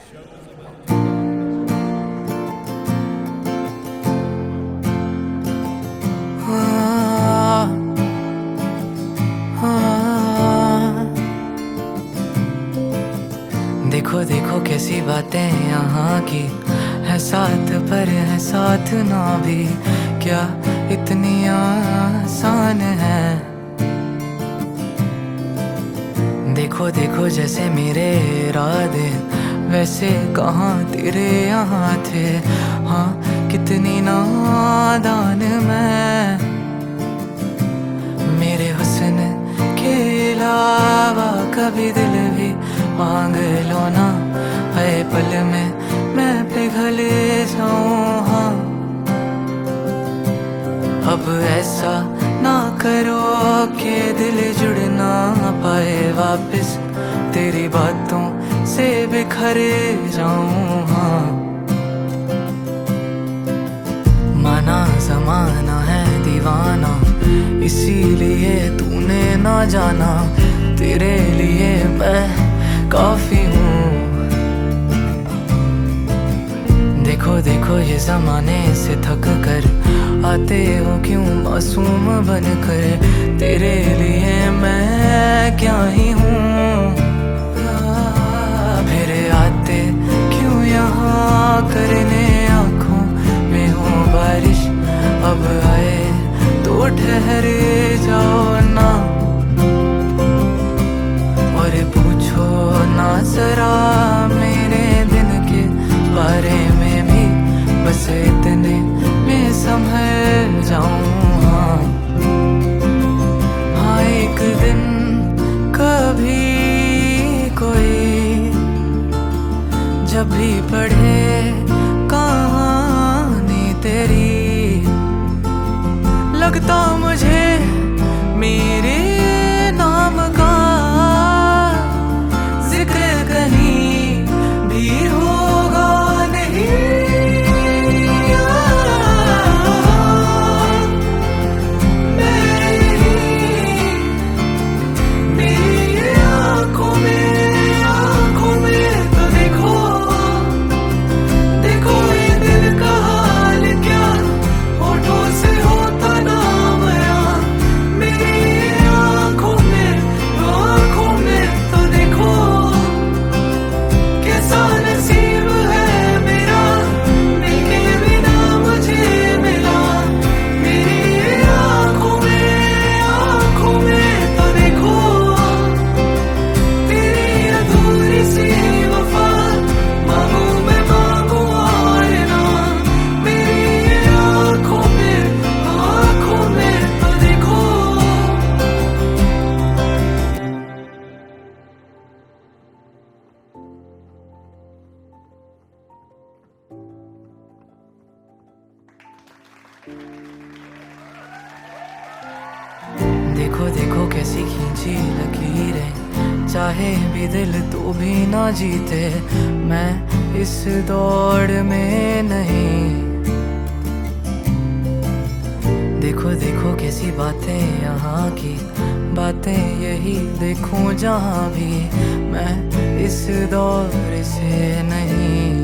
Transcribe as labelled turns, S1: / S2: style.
S1: देखो देखो कैसी बातें यहाँ की है, साथ पर है साथ ना भी, क्या इतनी आसान है। देखो देखो जैसे मेरे इरादे वैसे कहाँ तेरे यहाँ थे, हाँ कितनी नादान मैं। मेरे हुस्न के अलावा कभी दिल भी मांग लो ना, है पल में मैं पिघल जाऊं। हाँ अब ऐसा ना करो कि दिल जुड़ ना पाए वापस, तेरी बातों से बिखर जाऊं। हाँ माना ज़माना है दीवाना, इसीलिए तूने ना जाना, तेरे लिए मैं काफी हूँ। देखो देखो ये जमाने से थक कर आते हो क्यों मासूम बनकर, तेरे लिए मैं क्या ही हूँ। फिर आते क्यों यहाँ करने आँखों में हो बारिश, अब आए तो ठहर जाओ ना, और पूछो ना जरा मेरे दिन के बारे में भी, बस इतने में संभल जाऊं। हाँ एक दिन कभी कोई जब भी पढ़े कहानी तेरी, लगता मुझे मेरे नाम का जिक्र कहीं भी होगा नहीं। मेरी आँखों में तो देखो, देखो ये दिल का हाल क्या, होठों से होता नाम यार। मेरी आँखों में तो देखो, कैसा नसीब है मेरा, मिलके बिना मुझे मिला। मेरी आँखों में तो देखो, तेरी अधूरी सी वफा, मांगू मैं मांगू और ना। मेरी आँखों में तो देखो। देखो देखो कैसी खींची लकीरें, चाहे भी दिल तो भी ना जीते, मैं इस दौड़ में नहीं। देखो देखो कैसी बातें यहाँ की, बातें यही देखूं जहाँ भी, मैं इस दौर से नहीं।